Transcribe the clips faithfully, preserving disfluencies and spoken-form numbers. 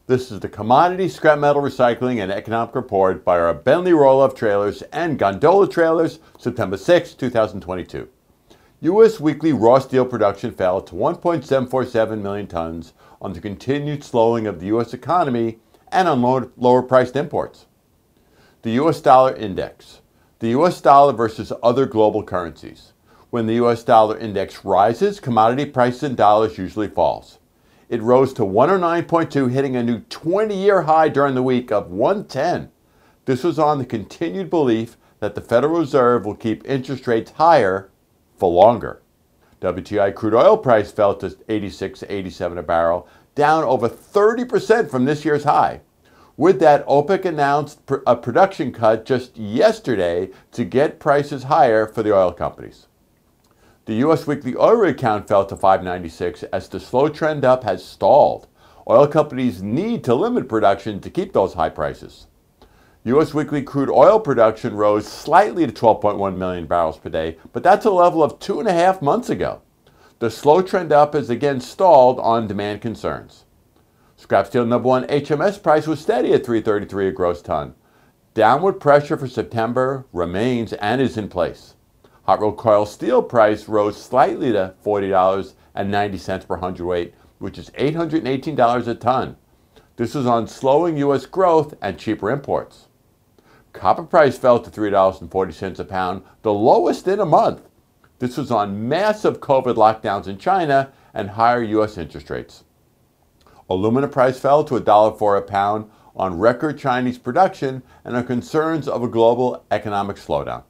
This is the Commodity Scrap Metal Recycling and Economic Report by our Bentley Roll-Off Trailers and Gondola Trailers, September sixth, two thousand twenty-two. U S weekly raw steel production fell to one point seven four seven million tons on the continued slowing of the U S economy and on lower, lower priced imports. The U S dollar index. The U S dollar versus other global currencies. When the U S dollar index rises, commodity prices in dollars usually falls. It rose to one oh nine point two, hitting a new twenty-year high during the week of one ten. This was on the continued belief that the Federal Reserve will keep interest rates higher for longer. W T I crude oil price fell to eighty-six eighty-seven a barrel, down over thirty percent from this year's high. With that, OPEC announced a production cut just yesterday to get prices higher for the oil companies. The U S weekly oil rig count fell to five ninety-six as the slow trend up has stalled. Oil companies need to limit production to keep those high prices. U S weekly crude oil production rose slightly to twelve point one million barrels per day, but that's a level of two and a half months ago. The slow trend up has again stalled on demand concerns. Scrap steel number one H M S price was steady at three thirty-three a gross ton. Downward pressure for September remains and is in place. Hot rolled coil steel price rose slightly to forty dollars and ninety cents per hundredweight, which is eight hundred eighteen dollars a ton. This is on slowing U S growth and cheaper imports. Copper price fell to three dollars and forty cents a pound, the lowest in a month. This was on massive COVID lockdowns in China and higher U S interest rates. Alumina price fell to one dollar and four cents a pound on record Chinese production and on concerns of a global economic slowdown.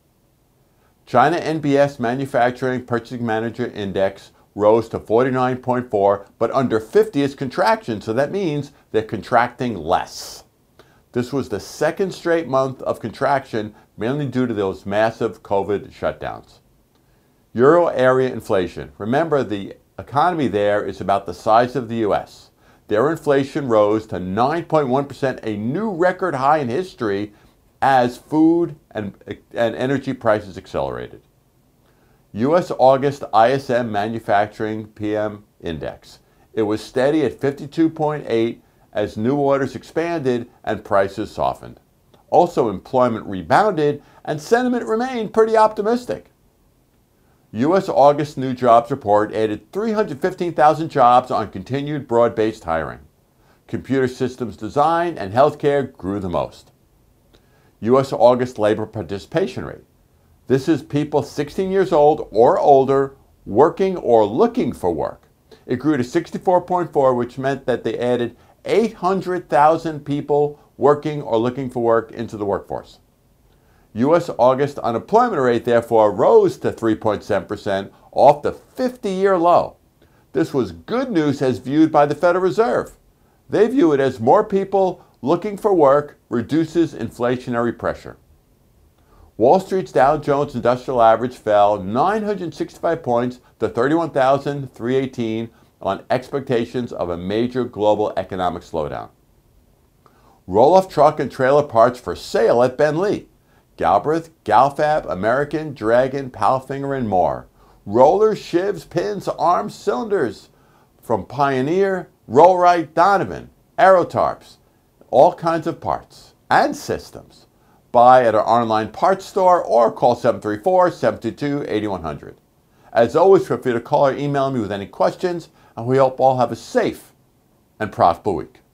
China N B S Manufacturing Purchasing Manager Index rose to forty-nine point four, but under fifty is contraction, so that means they're contracting less. This was the second straight month of contraction, mainly due to those massive COVID shutdowns. Euro area inflation. Remember, the economy there is about the size of the U S. Their inflation rose to nine point one percent, a new record high in history, as food and, and energy prices accelerated. U S August I S M Manufacturing P M Index. It was steady at fifty-two point eight as new orders expanded and prices softened. Also, employment rebounded and sentiment remained pretty optimistic. U S August new jobs report added three hundred fifteen thousand jobs on continued broad-based hiring. Computer systems design and healthcare grew the most. U S August labor participation rate. This is people sixteen years old or older working or looking for work. It grew to sixty-four point four, which meant that they added eight hundred thousand people working or looking for work into the workforce. U S August unemployment rate, therefore, rose to three point seven percent off the fifty-year low. This was good news as viewed by the Federal Reserve. They view it as more people looking for work reduces inflationary pressure. Wall Street's Dow Jones Industrial Average fell nine hundred sixty-five points to thirty-one thousand three hundred eighteen on expectations of a major global economic slowdown. Roll-off truck and trailer parts for sale at Bentley. Galbraith, Galfab, American, Dragon, Palfinger, and more. Rollers, shivs, pins, arms, cylinders from Pioneer, Rollright, Donovan, Aerotarps. All kinds of parts and systems. Buy at our online parts store or call seven three four, seven two two, eight one zero zero. As always, feel free to call or email me with any questions, and we hope all have a safe and profitable week.